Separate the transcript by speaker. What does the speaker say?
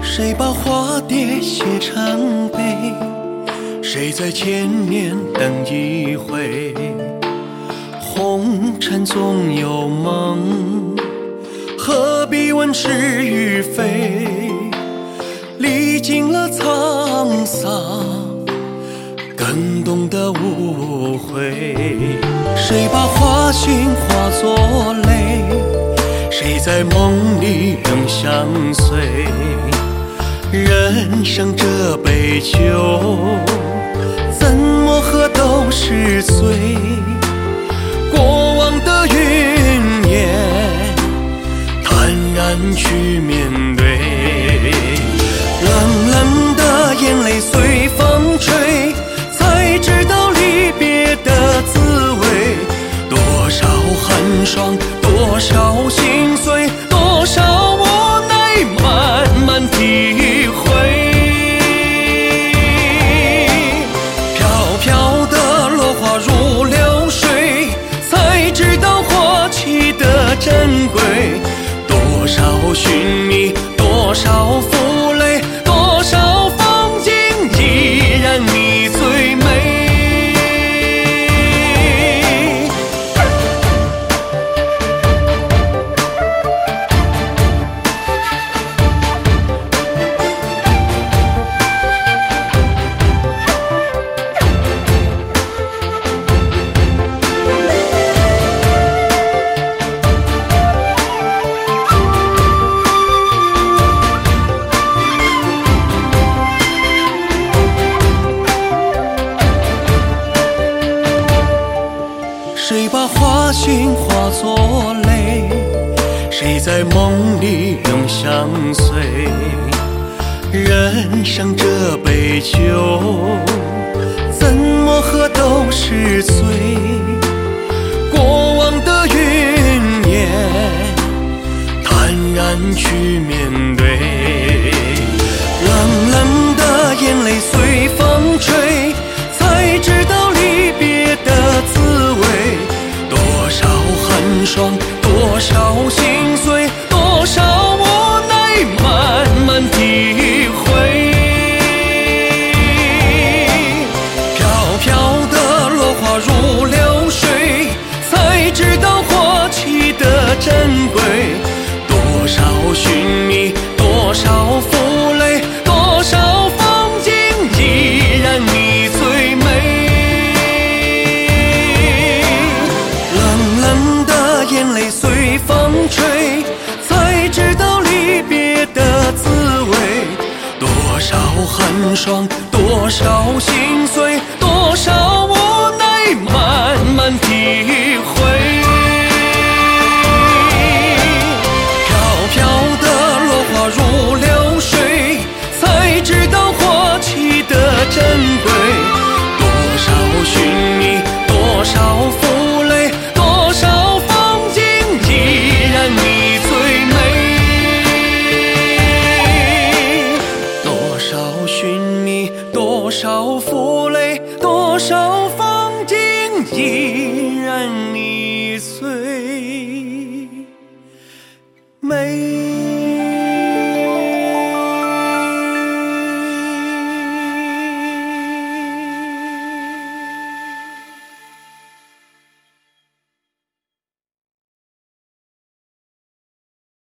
Speaker 1: 谁把花蝶写成碑？谁在千年等一回？红尘总有梦，何必问是与非？历经了沧桑，更懂得无悔。谁把花心化作泪？谁在梦里仍相随？人生这杯酒，怎么喝都是醉。过往的云烟，坦然去面对。冷冷的眼泪随风吹，才知道离别的滋味。多少寒霜，多少心碎，多少无奈，慢慢体会。飘飘的落花如流水，才知道花期的珍贵。多少寻觅，多少负累，多少风景依然你最美。谁把花心化作泪？谁在梦里仍相随？人生这杯酒，怎么喝都是醉。过往的云烟，坦然去面对。冷冷的眼泪随风吹，才知道离别的滋味。多少寒霜，多少心碎，多少无奈，慢慢体会。飘飘的落花如流水，才知道花期的珍贵。多少寻觅，多少负累，多少风景依然你最美。眼泪随风吹，才知道离别的滋味。多少寒霜，多少心碎，多少无奈，慢慢体会。飘飘的落花如流水，才知道花期的珍贵。多少寻觅，多少负累，多少依然你最美。多少寻觅，多少负累，多少风景依然你最美。